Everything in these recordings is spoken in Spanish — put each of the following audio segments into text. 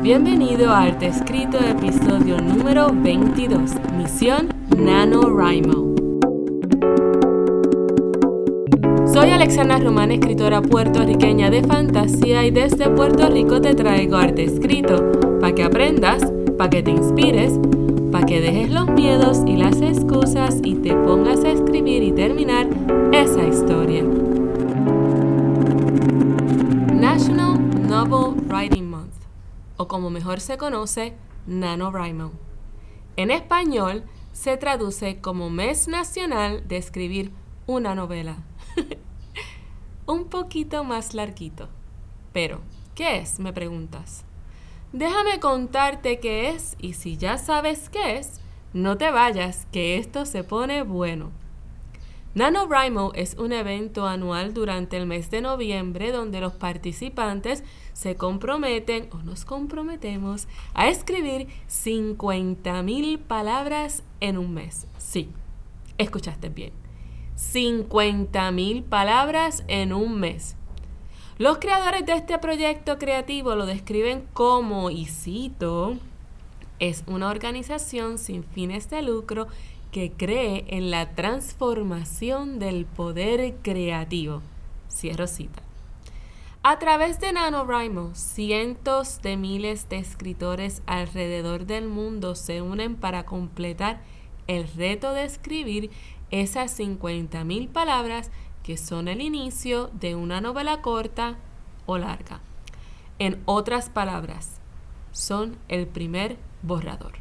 Bienvenido a Arte Escrito, episodio número 22, Misión NaNoWriMo. Soy Alexandra Román, escritora puertorriqueña de fantasía, y desde Puerto Rico te traigo Arte Escrito, para que aprendas, para que te inspires, para que dejes los miedos y las excusas y te pongas a escribir y terminar esa historia. National Novel Writing Month, o como mejor se conoce, NaNoWriMo. En español se traduce como Mes Nacional de Escribir una Novela. Un poquito más larguito. Pero, ¿qué es?, me preguntas. Déjame contarte qué es, y si ya sabes qué es, no te vayas, que esto se pone bueno. NaNoWriMo es un evento anual durante el mes de noviembre donde los participantes se comprometen, o nos comprometemos, a escribir 50,000 palabras en un mes. Sí, escuchaste bien. 50,000 palabras en un mes. Los creadores de este proyecto creativo lo describen como, y cito, es una organización sin fines de lucro que cree en la transformación del poder creativo. Cierro cita. A través de NaNoWriMo, cientos de miles de escritores alrededor del mundo se unen para completar el reto de escribir esas 50,000 palabras que son el inicio de una novela corta o larga. En otras palabras, son el primer borrador.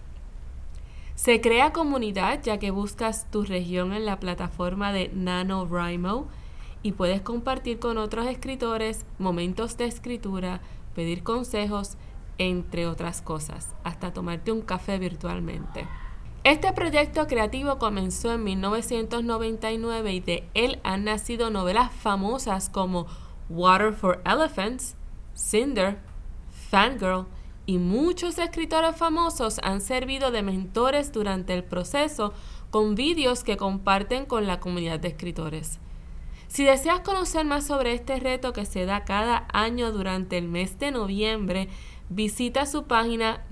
Se crea comunidad ya que buscas tu región en la plataforma de NaNoWriMo y puedes compartir con otros escritores momentos de escritura, pedir consejos, entre otras cosas, hasta tomarte un café virtualmente. Este proyecto creativo comenzó en 1999 y de él han nacido novelas famosas como Water for Elephants, Cinder, Fangirl, y muchos escritores famosos han servido de mentores durante el proceso con vídeos que comparten con la comunidad de escritores. Si deseas conocer más sobre este reto que se da cada año durante el mes de noviembre, visita su página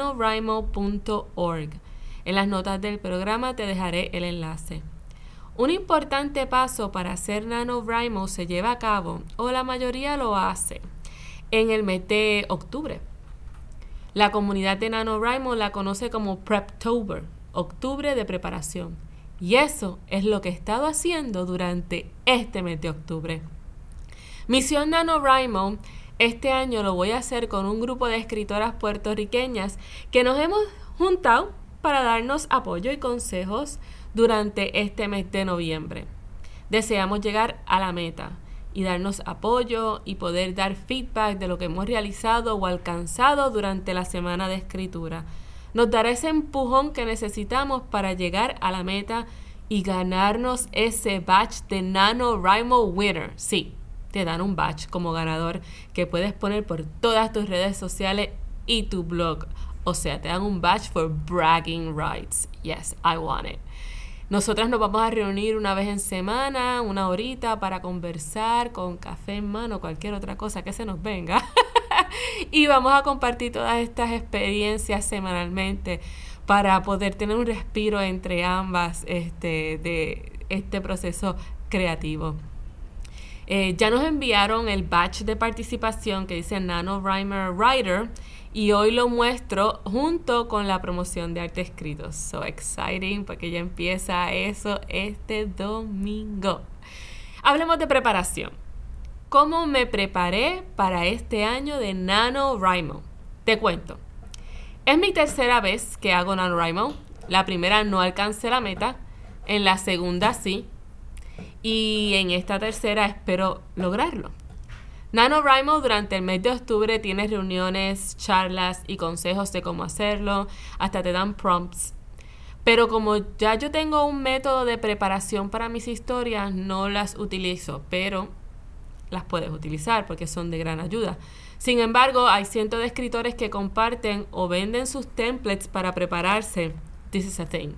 nanowrimo.org. En las notas del programa te dejaré el enlace. Un importante paso para hacer NaNoWriMo se lleva a cabo, o la mayoría lo hace, en el mes de octubre. La comunidad de NaNoWriMo la conoce como Preptober, octubre de preparación. Y eso es lo que he estado haciendo durante este mes de octubre. Misión NaNoWriMo, este año lo voy a hacer con un grupo de escritoras puertorriqueñas que nos hemos juntado para darnos apoyo y consejos durante este mes de noviembre. Deseamos llegar a la meta y darnos apoyo y poder dar feedback de lo que hemos realizado o alcanzado durante la semana de escritura. Nos dará ese empujón que necesitamos para llegar a la meta y ganarnos ese badge de NaNoWriMo Winner. Sí, te dan un badge como ganador que puedes poner por todas tus redes sociales y tu blog. O sea, te dan un badge for bragging rights. Yes, I want it. Nosotras nos vamos a reunir una vez en semana, una horita, para conversar con café en mano, cualquier otra cosa que se nos venga. Y vamos a compartir todas estas experiencias semanalmente para poder tener un respiro entre ambas de este proceso creativo. Ya nos enviaron el badge de participación que dice NaNoWriMo Writer y hoy lo muestro junto con la promoción de Arte Escrito. So exciting, porque ya empieza eso este domingo. Hablemos de preparación. ¿Cómo me preparé para este año de NaNoWriMo? Te cuento. Es mi tercera vez que hago NaNoWriMo. La primera no alcancé la meta, en la segunda sí, y en esta tercera espero lograrlo. NaNoWriMo durante el mes de octubre tiene reuniones, charlas y consejos de cómo hacerlo, hasta te dan prompts. Pero como ya yo tengo un método de preparación para mis historias, no las utilizo, pero las puedes utilizar porque son de gran ayuda. Sin embargo, hay cientos de escritores que comparten o venden sus templates para prepararse. This is a thing.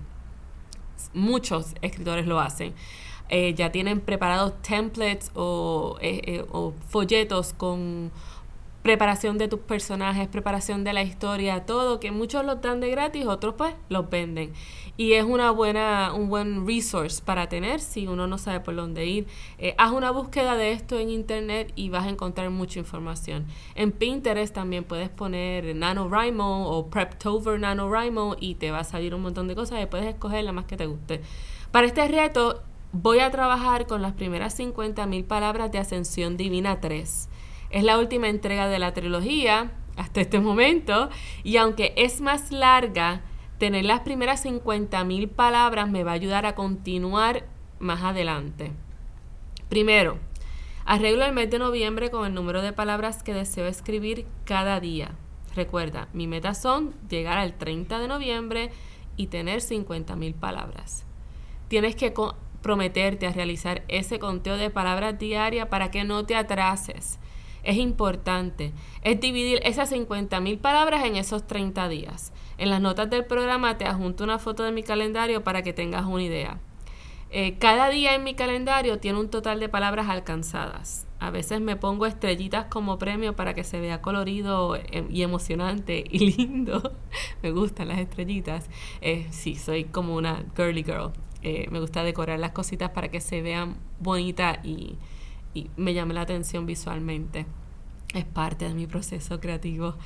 Muchos escritores lo hacen. Ya tienen preparados templates o folletos con preparación de tus personajes, preparación de la historia, todo, que muchos los dan de gratis, otros pues los venden. Y es un buen resource para tener si uno no sabe por dónde ir. Haz una búsqueda de esto en internet y vas a encontrar mucha información. En Pinterest también puedes poner NaNoWriMo o Preptober NaNoWriMo y te va a salir un montón de cosas y puedes escoger la más que te guste. Para este reto voy a trabajar con las primeras 50,000 palabras de Ascensión Divina 3. Es la última entrega de la trilogía hasta este momento y aunque es más larga, tener las primeras 50,000 palabras me va a ayudar a continuar más adelante. Primero, arreglo el mes de noviembre con el número de palabras que deseo escribir cada día. Recuerda, mi meta son llegar al 30 de noviembre y tener 50,000 palabras. Tienes que prometerte a realizar ese conteo de palabras diarias para que no te atrases. Es importante, es dividir esas 50,000 palabras en esos 30 días. En las notas del programa te adjunto una foto de mi calendario para que tengas una idea. Cada día en mi calendario tiene un total de palabras alcanzadas. A veces me pongo estrellitas como premio para que se vea colorido y emocionante y lindo. Me gustan las estrellitas. Sí, soy como una girly girl. Me gusta decorar las cositas para que se vean bonitas y me llame la atención visualmente. Es parte de mi proceso creativo.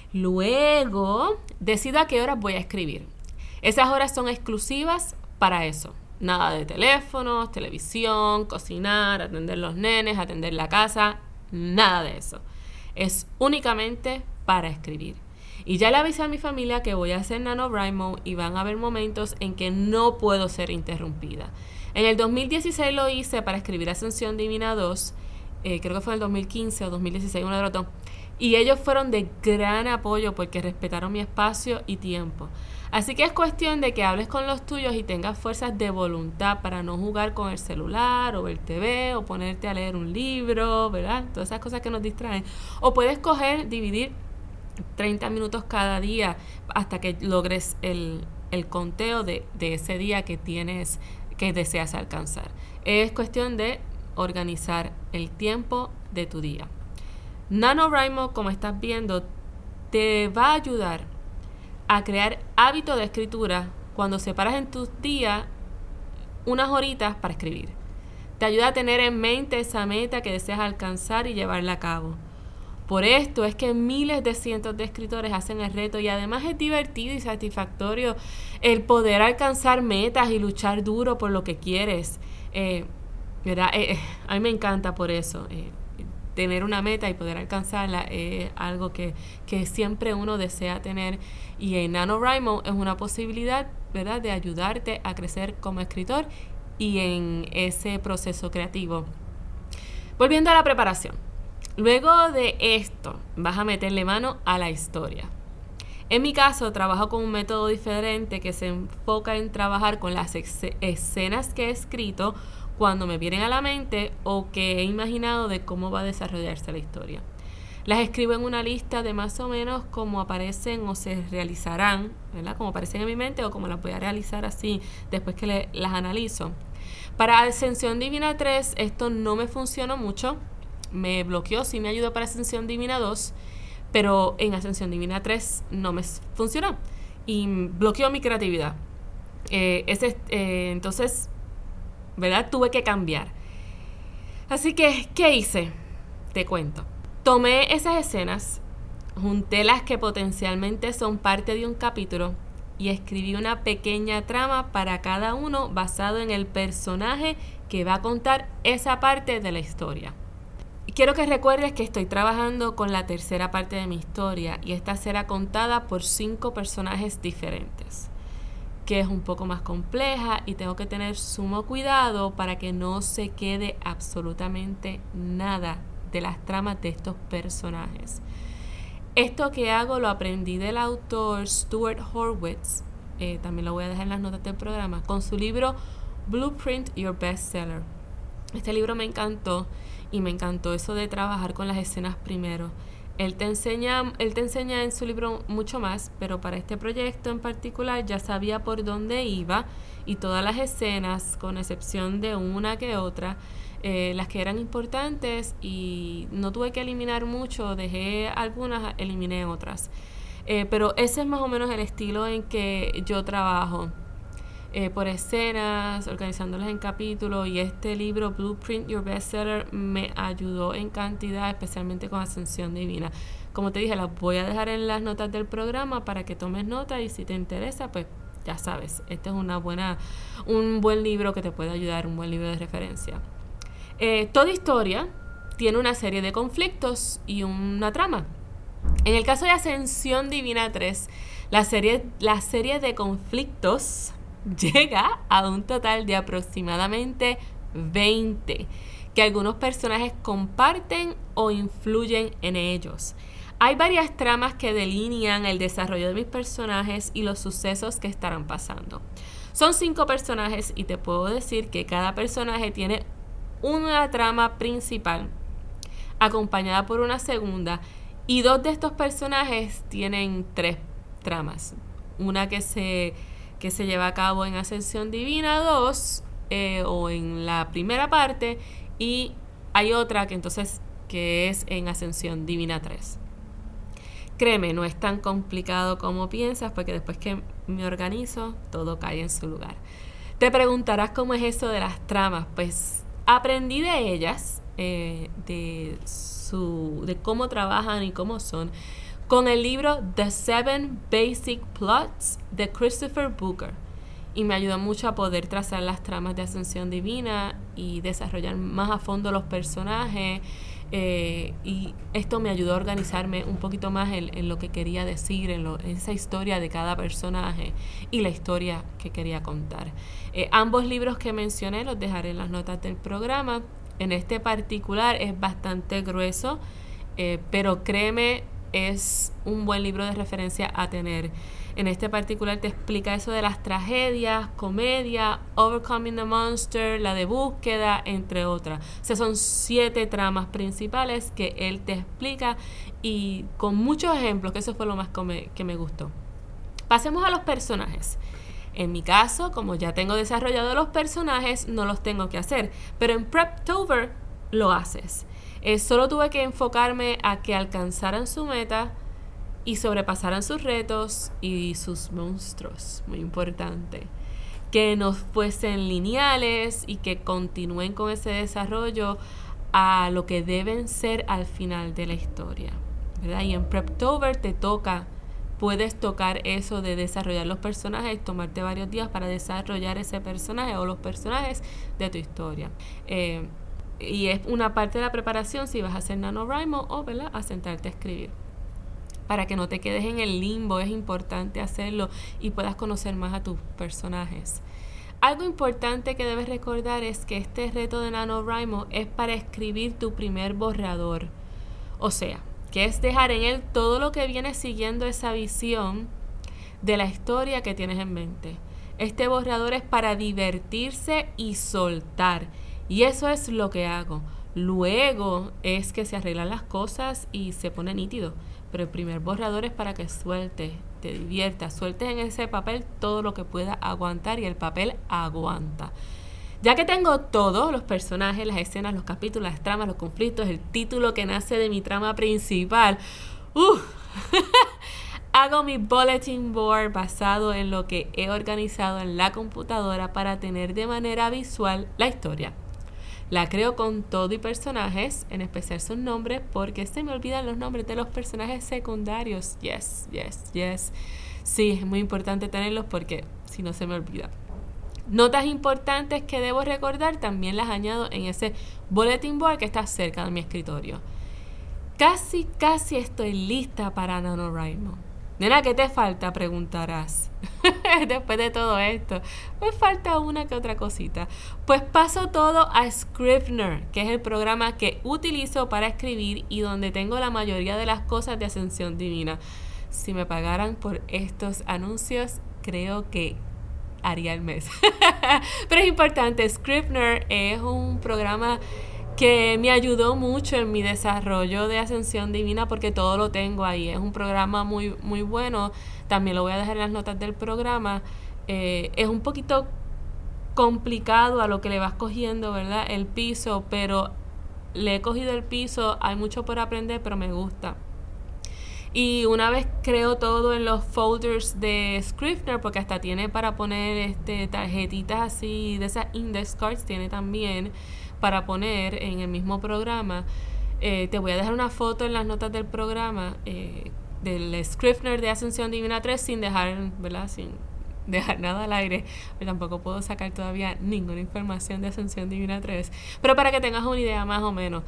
Luego, decido a qué horas voy a escribir. Esas horas son exclusivas para eso. Nada de teléfonos, televisión, cocinar, atender los nenes, atender la casa. Nada de eso. Es únicamente para escribir. Y ya le avisé a mi familia que voy a hacer NaNoWriMo y van a haber momentos en que no puedo ser interrumpida. En el 2016 lo hice para escribir Ascensión Divina 2, creo que fue en el 2015 o 2016, uno de los dos. Y ellos fueron de gran apoyo porque respetaron mi espacio y tiempo. Así que es cuestión de que hables con los tuyos y tengas fuerzas de voluntad para no jugar con el celular o ver TV o ponerte a leer un libro, ¿verdad? Todas esas cosas que nos distraen. O puedes dividir 30 minutos cada día hasta que logres el conteo de ese día que deseas alcanzar. Es cuestión de organizar el tiempo de tu día. NaNoWriMo, como estás viendo, te va a ayudar a crear hábito de escritura cuando separas en tus días unas horitas para escribir. Te ayuda a tener en mente esa meta que deseas alcanzar y llevarla a cabo. Por esto es que miles de cientos de escritores hacen el reto y además es divertido y satisfactorio el poder alcanzar metas y luchar duro por lo que quieres. ¿Verdad? A mí me encanta por eso. Tener una meta y poder alcanzarla es algo que siempre uno desea tener. Y en NaNoWriMo es una posibilidad, ¿verdad?, de ayudarte a crecer como escritor y en ese proceso creativo. Volviendo a la preparación. Luego de esto, vas a meterle mano a la historia. En mi caso, trabajo con un método diferente que se enfoca en trabajar con las escenas que he escrito cuando me vienen a la mente o que he imaginado de cómo va a desarrollarse la historia. Las escribo en una lista de más o menos cómo aparecen o se realizarán, ¿verdad?, como aparecen en mi mente o como las voy a realizar así después que las analizo. Para Ascensión Divina 3 esto no me funcionó mucho. Me bloqueó, sí me ayudó para Ascensión Divina 2, pero en Ascensión Divina 3 no me funcionó y bloqueó mi creatividad. Entonces, ¿verdad?, tuve que cambiar. Así que, ¿qué hice? Te cuento. Tomé esas escenas, junté las que potencialmente son parte de un capítulo y escribí una pequeña trama para cada uno basado en el personaje que va a contar esa parte de la historia. Quiero que recuerdes que estoy trabajando con la tercera parte de mi historia y esta será contada por 5 personajes diferentes, que es un poco más compleja y tengo que tener sumo cuidado para que no se quede absolutamente nada de las tramas de estos personajes. Esto que hago lo aprendí del autor Stuart Horwitz, también lo voy a dejar en las notas del programa, con su libro Blueprint Your Bestseller. Este libro me encantó y me encantó eso de trabajar con las escenas primero. Él te enseña en su libro mucho más, pero para este proyecto en particular ya sabía por dónde iba y todas las escenas, con excepción de una que otra, las que eran importantes, y no tuve que eliminar mucho, dejé algunas, eliminé otras. Pero ese es más o menos el estilo en que yo trabajo. Por escenas, organizándolas en capítulos, y este libro Blueprint Your Bestseller me ayudó en cantidad, especialmente con Ascensión Divina. Como te dije, las voy a dejar en las notas del programa para que tomes nota, y si te interesa, pues ya sabes, este es un buen libro que te puede ayudar, un buen libro de referencia. Toda historia tiene una serie de conflictos y una trama. En el caso de Ascensión Divina 3, la serie de conflictos llega a un total de aproximadamente 20, que algunos personajes comparten o influyen en ellos. Hay varias tramas que delinean el desarrollo de mis personajes y los sucesos que estarán pasando. Son 5 personajes, y te puedo decir que cada personaje tiene una trama principal acompañada por una segunda, y 2 de estos personajes tienen 3 tramas. Una que se lleva a cabo en Ascensión Divina 2, o en la primera parte, y hay otra que es en Ascensión Divina 3. Créeme, no es tan complicado como piensas, porque después que me organizo, todo cae en su lugar. Te preguntarás cómo es eso de las tramas. Pues aprendí de ellas, de cómo trabajan y cómo son, con el libro The 7 Basic Plots de Christopher Booker, y me ayudó mucho a poder trazar las tramas de Ascensión Divina y desarrollar más a fondo los personajes, y esto me ayudó a organizarme un poquito más en lo que quería decir, en esa historia de cada personaje y la historia que quería contar. Ambos libros que mencioné los dejaré en las notas del programa. En este particular es bastante grueso, pero créeme, es un buen libro de referencia a tener. En este particular te explica eso de las tragedias, comedia, Overcoming the Monster, la de búsqueda, entre otras. O sea, son 7 tramas principales que él te explica, y con muchos ejemplos, que eso fue lo más que me gustó. Pasemos a los personajes. En mi caso, como ya tengo desarrollado los personajes, no los tengo que hacer, pero en Preptober lo haces. Solo tuve que enfocarme a que alcanzaran su meta y sobrepasaran sus retos y sus monstruos, muy importante. Que no fuesen lineales y que continúen con ese desarrollo a lo que deben ser al final de la historia, ¿verdad? Y en Preptober puedes tocar eso de desarrollar los personajes, tomarte varios días para desarrollar ese personaje o los personajes de tu historia. Y es una parte de la preparación si vas a hacer NaNoWriMo o, ¿verdad?, a sentarte a escribir. Para que no te quedes en el limbo, es importante hacerlo y puedas conocer más a tus personajes. Algo importante que debes recordar es que este reto de NaNoWriMo es para escribir tu primer borrador. O sea, que es dejar en él todo lo que viene siguiendo esa visión de la historia que tienes en mente. Este borrador es para divertirse y soltar. Y eso es lo que hago. Luego es que se arreglan las cosas y se pone nítido. Pero el primer borrador es para que sueltes, te diviertas, sueltes en ese papel todo lo que pueda aguantar, y el papel aguanta. Ya que tengo todos los personajes, las escenas, los capítulos, las tramas, los conflictos, el título que nace de mi trama principal, hago mi bulletin board basado en lo que he organizado en la computadora para tener de manera visual la historia. La creo con todo y personajes, en especial sus nombres, porque se me olvidan los nombres de los personajes secundarios. Yes. Sí, es muy importante tenerlos porque si no se me olvida. Notas importantes que debo recordar también las añado en ese bulletin board que está cerca de mi escritorio. Casi estoy lista para NaNoWriMo. Nena, ¿qué te falta?, preguntarás. Después de todo esto, me falta una que otra cosita. Pues paso todo a Scrivener, que es el programa que utilizo para escribir y donde tengo la mayoría de las cosas de Ascensión Divina. Si me pagaran por estos anuncios, creo que haría el mes. Pero es importante, Scrivener es un programa que me ayudó mucho en mi desarrollo de Ascensión Divina porque todo lo tengo ahí. Es un programa muy, muy bueno. También lo voy a dejar en las notas del programa. Es un poquito complicado a lo que le vas cogiendo, ¿verdad? El piso, pero le he cogido el piso, hay mucho por aprender, pero me gusta. Y una vez creo todo en los folders de Scrivener, porque hasta tiene para poner tarjetitas así, de esas index cards, tiene también para poner en el mismo programa. Te voy a dejar una foto en las notas del programa del Scrivener de Asunción Divina 3 sin dejar, ¿verdad? Sin dejar nada al aire. Pero tampoco puedo sacar todavía ninguna información de Asunción Divina 3. Pero para que tengas una idea más o menos.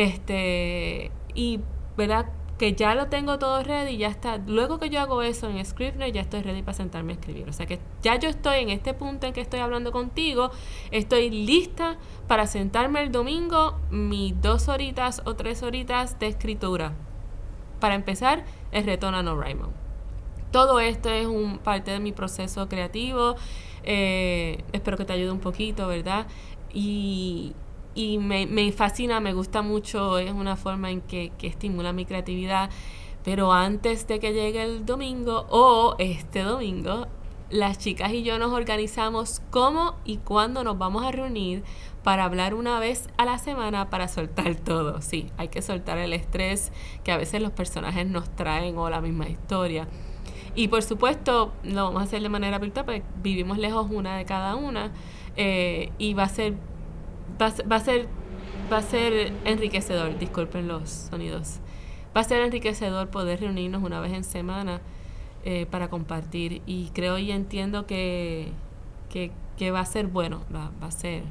Y, ¿verdad? Que ya lo tengo todo ready, ya está. Luego que yo hago eso en Scrivener, ya estoy ready para sentarme a escribir. O sea que ya yo estoy en este punto en que estoy hablando contigo, estoy lista para sentarme el domingo mis 2 horitas o 3 horitas de escritura para empezar el reto NaNoWriMo. Todo esto es parte de mi proceso creativo. Espero que te ayude un poquito, ¿verdad? Y me fascina, me gusta mucho, es una forma en que estimula mi creatividad. Pero antes de que llegue el domingo o este domingo, las chicas y yo nos organizamos cómo y cuándo nos vamos a reunir para hablar una vez a la semana para soltar todo. Sí, hay que soltar el estrés que a veces los personajes nos traen o la misma historia. Y por supuesto lo vamos a hacer de manera virtual porque vivimos lejos una de cada una, y va a ser enriquecedor, disculpen los sonidos. Va a ser enriquecedor poder reunirnos una vez en semana para compartir, y creo y entiendo que va a ser bueno, va a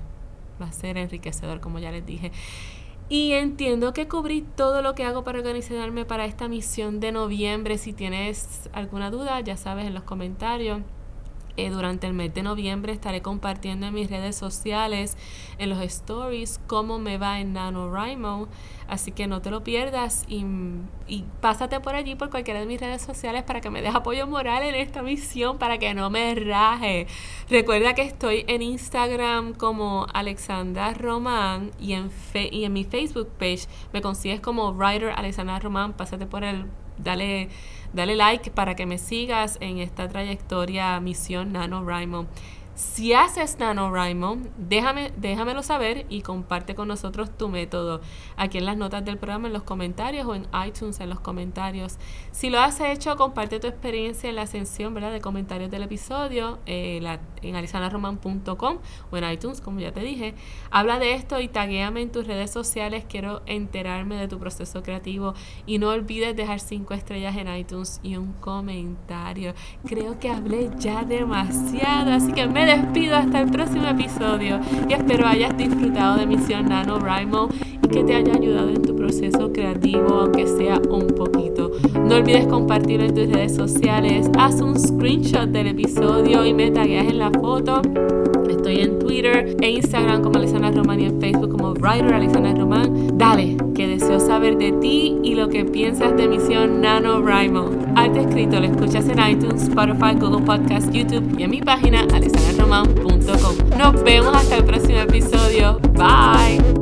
ser enriquecedor, como ya les dije. Y entiendo que cubrí todo lo que hago para organizarme para esta misión de noviembre. Si tienes alguna duda, ya sabes, en los comentarios. Durante el mes de noviembre estaré compartiendo en mis redes sociales, en los stories, cómo me va en NaNoWriMo. Así que no te lo pierdas y pásate por allí, por cualquiera de mis redes sociales, para que me des apoyo moral en esta misión, para que no me raje. Recuerda que estoy en Instagram como Alexandra Román y en mi Facebook page me consigues como Writer Alexandra Román. Pásate por dale like para que me sigas en esta trayectoria misión NaNoWriMo. Si haces NaNoWriMo, déjamelo saber y comparte con nosotros tu método aquí en las notas del programa, en los comentarios, o en iTunes en los comentarios. Si lo has hecho, comparte tu experiencia en la sección, ¿verdad?, de comentarios del episodio en alexandraroman.com o en iTunes, como ya te dije. Habla de esto y taguéame en tus redes sociales. Quiero enterarme de tu proceso creativo, y no olvides dejar 5 estrellas en iTunes y un comentario. Creo que hablé ya demasiado, así que me despido hasta el próximo episodio y espero hayas disfrutado de Misión NaNoWriMo y que te haya ayudado en tu proceso creativo, aunque sea un poquito. No olvides compartirlo en tus redes sociales, haz un screenshot del episodio y me tagueas en la foto. Estoy en Twitter e Instagram como Alexandra Román y en Facebook como Writer Alexandra Román. Dale, que deseo saber de ti y lo que piensas de Misión NaNoWriMo. Arte escrito lo escuchas en iTunes, Spotify, Google Podcast, YouTube y en mi página alexandraroman.com. Nos vemos hasta el próximo episodio. Bye.